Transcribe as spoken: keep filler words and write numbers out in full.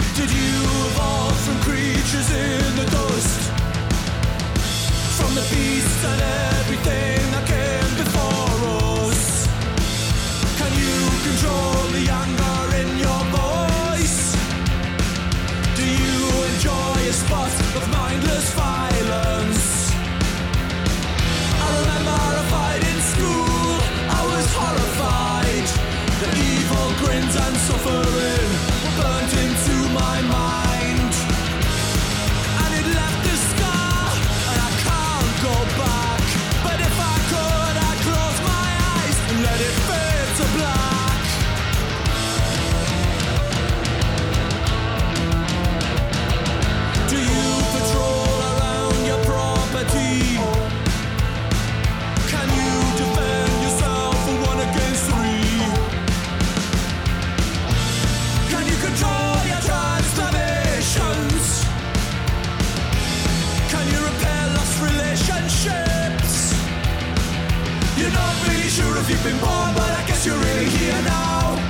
Did you evolve from creatures in the dust? From the beasts and everything that came before us? Can you control the anger in your voice? Do you enjoy a spot of mindless violence? I remember a fight in school, I was horrified. The evil grins and suffering were burnt into my mind, and it left a scar, and I can't go back. But if I could, I'd close my eyes and let it fade to black. Do you patrol around your property? Can you defend yourself for one against three? Can you control your transformations? Can you repair lost relationships? You're not really sure if you've been born, but I guess you're really here now.